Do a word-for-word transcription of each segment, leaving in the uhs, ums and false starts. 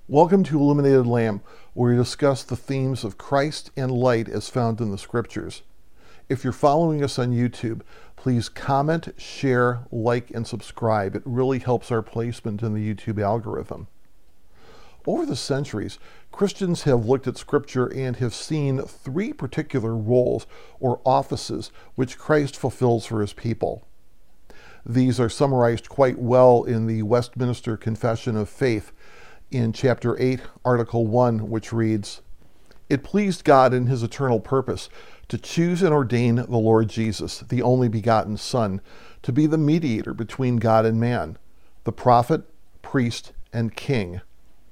Welcome to Illuminated Lamb, where we discuss the themes of Christ and light as found in the Scriptures. If you're following us on YouTube, please comment, share, like, and subscribe. It really helps our placement in the YouTube algorithm. Over the centuries, Christians have looked at Scripture and have seen three particular roles or offices which Christ fulfills for his people. These are summarized quite well in the Westminster Confession of Faith in chapter eight, article one, which reads, "It pleased God in his eternal purpose to choose and ordain the Lord Jesus, the only begotten Son, to be the mediator between God and man, the prophet, priest, and king."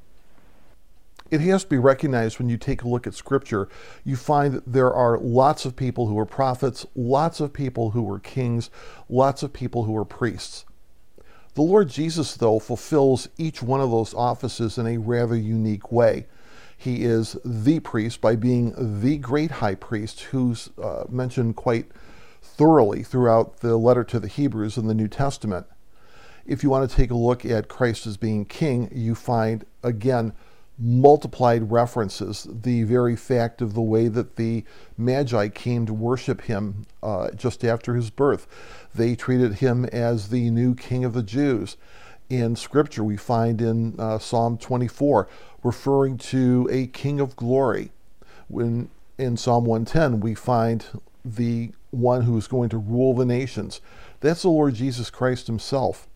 It has to be recognized when you take a look at Scripture, you find that there are lots of people who are prophets, lots of people who were kings, lots of people who are priests. The Lord Jesus, though, fulfills each one of those offices in a rather unique way. He is the priest by being the great high priest who's uh, mentioned quite thoroughly throughout the letter to the Hebrews in the New Testament. If you want to take a look at Christ as being king, you find, again, multiplied references. The very fact of the way that the Magi came to worship him uh, just after his birth. They treated him as the new king of the Jews. In Scripture, we find in uh, Psalm twenty-four, referring to a king of glory. When in Psalm one ten, we find the one who is going to rule the nations. That's the Lord Jesus Christ himself.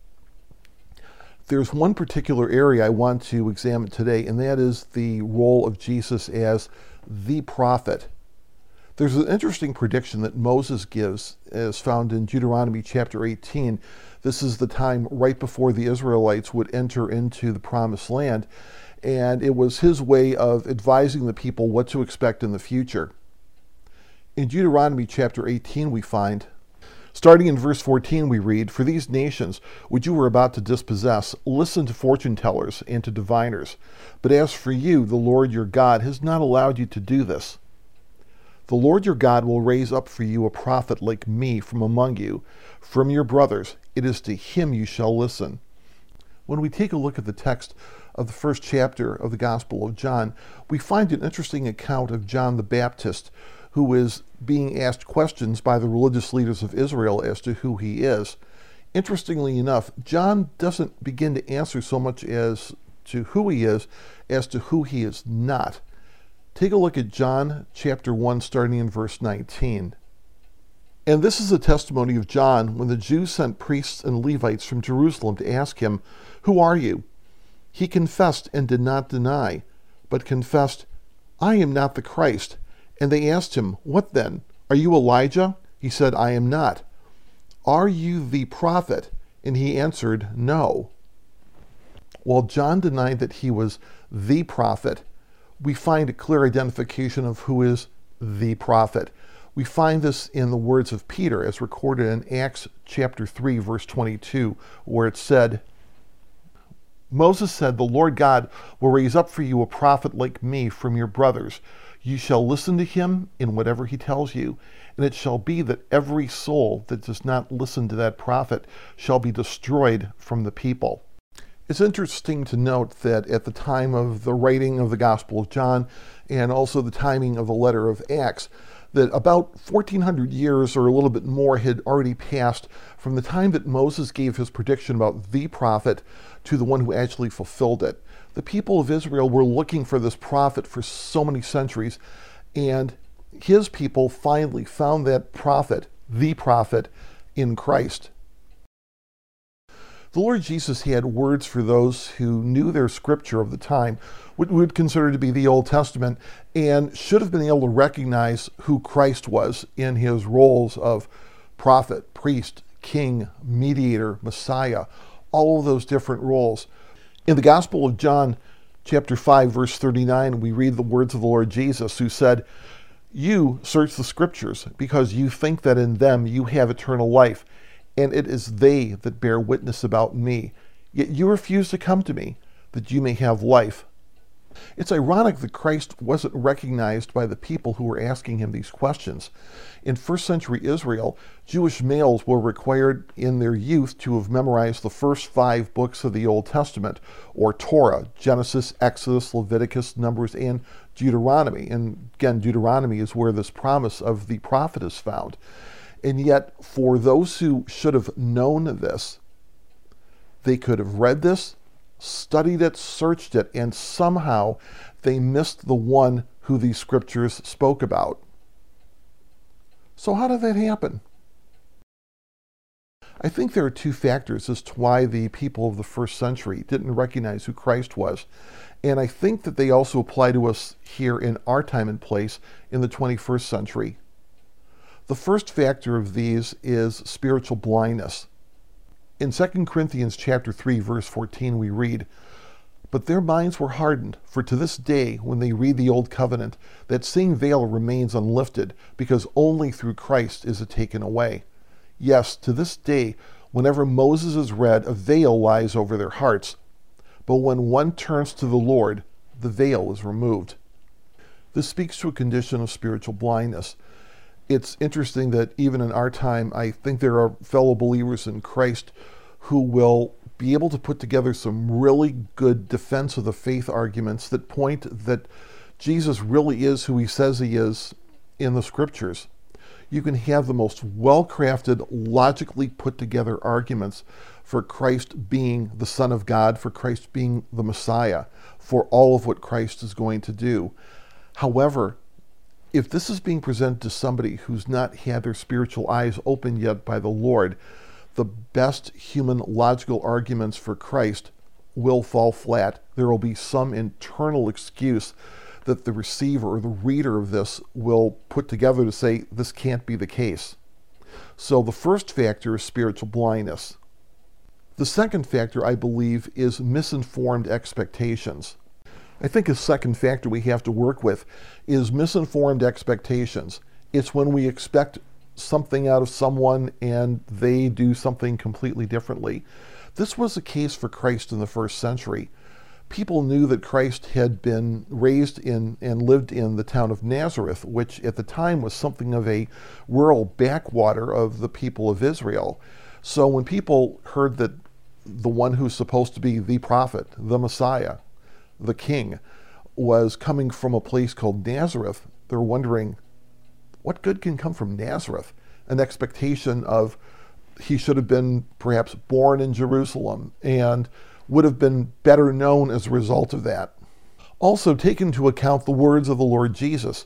There's one particular area I want to examine today, and that is the role of Jesus as the prophet. There's an interesting prediction that Moses gives, as found in Deuteronomy chapter eighteen. This is the time right before the Israelites would enter into the Promised Land, and it was his way of advising the people what to expect in the future. In Deuteronomy chapter eighteen, we find, starting in verse fourteen, we read, "For these nations which you were about to dispossess, listen to fortune tellers and to diviners. But as for you, the Lord your God has not allowed you to do this. The Lord your God will raise up for you a prophet like me from among you, from your brothers. It is to him you shall listen." When we take a look at the text of the first chapter of the Gospel of John, we find an interesting account of John the Baptist, who is being asked questions by the religious leaders of Israel as to who he is. Interestingly enough, John doesn't begin to answer so much as to who he is as to who he is not. Take a look at John chapter one, starting in verse nineteen. "And this is a testimony of John when the Jews sent priests and Levites from Jerusalem to ask him, 'Who are you?' He confessed and did not deny, but confessed, 'I am not the Christ.' And they asked him, 'What then? Are you Elijah?' He said, 'I am not.' 'Are you the prophet?' And he answered, 'No.'" While John denied that he was the prophet, we find a clear identification of who is the prophet. We find this in the words of Peter as recorded in Acts chapter three, verse twenty-two, where it said, "Moses said, 'The Lord God will raise up for you a prophet like me from your brothers. You shall listen to him in whatever he tells you, and it shall be that every soul that does not listen to that prophet shall be destroyed from the people.'" It's interesting to note that at the time of the writing of the Gospel of John, and also the timing of the letter of Acts, that about fourteen hundred years or a little bit more had already passed from the time that Moses gave his prediction about the prophet to the one who actually fulfilled it. The people of Israel were looking for this prophet for so many centuries, and his people finally found that prophet, the prophet, in Christ. The Lord Jesus had words for those who knew their scripture of the time, what we would consider to be the Old Testament, and should have been able to recognize who Christ was in his roles of prophet, priest, king, mediator, Messiah, all of those different roles. In the Gospel of John, chapter five, verse thirty-nine, we read the words of the Lord Jesus, who said, "You search the scriptures because you think that in them you have eternal life, and it is they that bear witness about me. Yet you refuse to come to me, that you may have life." It's ironic that Christ wasn't recognized by the people who were asking him these questions. In first century Israel, Jewish males were required in their youth to have memorized the first five books of the Old Testament, or Torah: Genesis, Exodus, Leviticus, Numbers, and Deuteronomy. And again, Deuteronomy is where this promise of the prophet is found. And yet, for those who should have known this, they could have read this, studied it, searched it, and somehow they missed the one who these scriptures spoke about. So how did that happen? I think there are two factors as to why the people of the first century didn't recognize who Christ was. And I think that they also apply to us here in our time and place in the twenty-first century. The first factor of these is spiritual blindness. In Second Corinthians chapter three, verse fourteen, we read, "But their minds were hardened, for to this day, when they read the Old Covenant, that same veil remains unlifted, because only through Christ is it taken away. Yes, to this day, whenever Moses is read, a veil lies over their hearts. But when one turns to the Lord, the veil is removed." This speaks to a condition of spiritual blindness. It's interesting that even in our time, I think there are fellow believers in Christ who will be able to put together some really good defense of the faith arguments that point that Jesus really is who he says he is in the scriptures. You can have the most well-crafted, logically put together arguments for Christ being the Son of God, for Christ being the Messiah, for all of what Christ is going to do. However, if this is being presented to somebody who's not had their spiritual eyes opened yet by the Lord, the best human logical arguments for Christ will fall flat. There will be some internal excuse that the receiver or the reader of this will put together to say, this can't be the case. So the first factor is spiritual blindness. The second factor, I believe, is misinformed expectations. I think a second factor we have to work with is misinformed expectations. It's when we expect something out of someone and they do something completely differently. This was the case for Christ in the first century. People knew that Christ had been raised in and lived in the town of Nazareth, which at the time was something of a rural backwater of the people of Israel. So when people heard that the one who's supposed to be the prophet, the Messiah, the king, was coming from a place called Nazareth, they're wondering, what good can come from Nazareth? An expectation of he should have been perhaps born in Jerusalem and would have been better known as a result of that. Also, take into account the words of the Lord Jesus.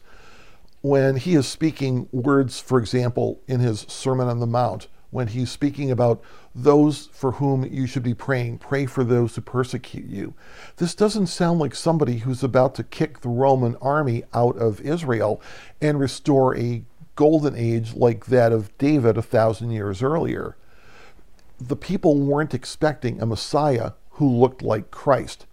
When he is speaking words, for example, in his Sermon on the Mount, when he's speaking about those for whom you should be praying, pray for those who persecute you. This doesn't sound like somebody who's about to kick the Roman army out of Israel and restore a golden age like that of David a thousand years earlier. The people weren't expecting a Messiah who looked like Christ.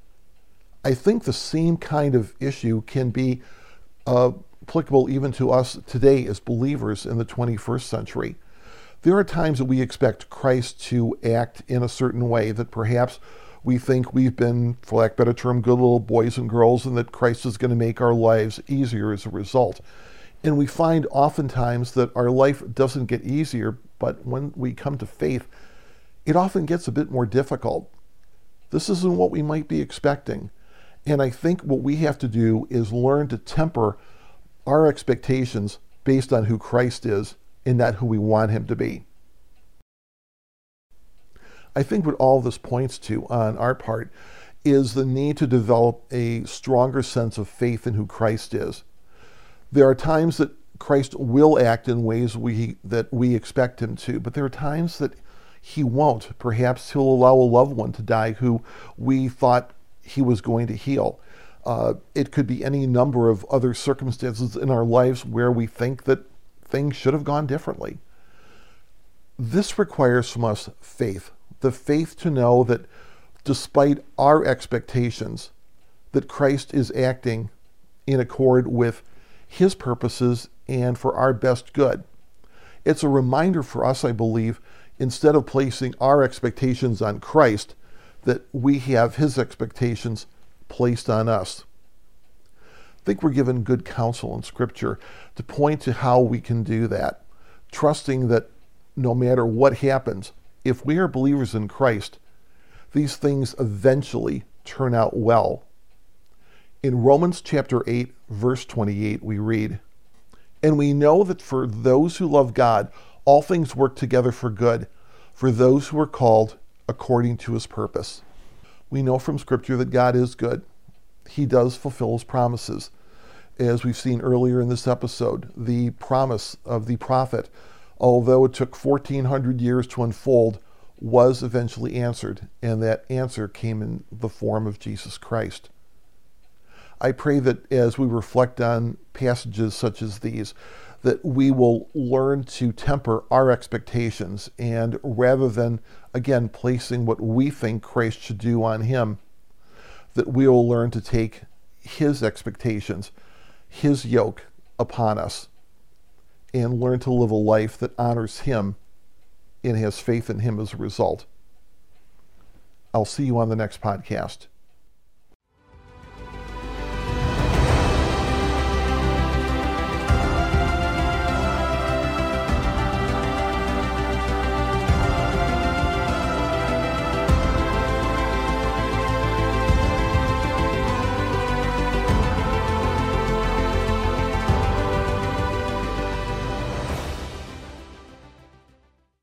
I think the same kind of issue can be uh, applicable even to us today as believers in the twenty-first century. There are times that we expect Christ to act in a certain way that perhaps we think we've been, for lack of a better term, good little boys and girls, and that Christ is going to make our lives easier as a result. And we find oftentimes that our life doesn't get easier, but when we come to faith, it often gets a bit more difficult. This isn't what we might be expecting. And I think what we have to do is learn to temper our expectations based on who Christ is and not who we want him to be. I think what all this points to on our part is the need to develop a stronger sense of faith in who Christ is. There are times that Christ will act in ways we, that we expect him to, but there are times that he won't. Perhaps he'll allow a loved one to die who we thought he was going to heal. Uh, it could be any number of other circumstances in our lives where we think that things should have gone differently. This requires from us faith. The faith to know that despite our expectations, that Christ is acting in accord with his purposes and for our best good. It's a reminder for us, I believe, instead of placing our expectations on Christ, that we have his expectations placed on us. I think we're given good counsel in Scripture to point to how we can do that, trusting that no matter what happens, if we are believers in Christ, these things eventually turn out well. In Romans chapter eight, verse twenty-eight, we read, "And we know that for those who love God, all things work together for good, for those who are called according to his purpose." We know from Scripture that God is good. He does fulfill his promises. As we've seen earlier in this episode, the promise of the prophet, although it took fourteen hundred years to unfold, was eventually answered, and that answer came in the form of Jesus Christ. I pray that as we reflect on passages such as these, that we will learn to temper our expectations, and rather than, again, placing what we think Christ should do on him, that we will learn to take his expectations, his yoke upon us, and learn to live a life that honors him and has faith in him as a result. I'll see you on the next podcast.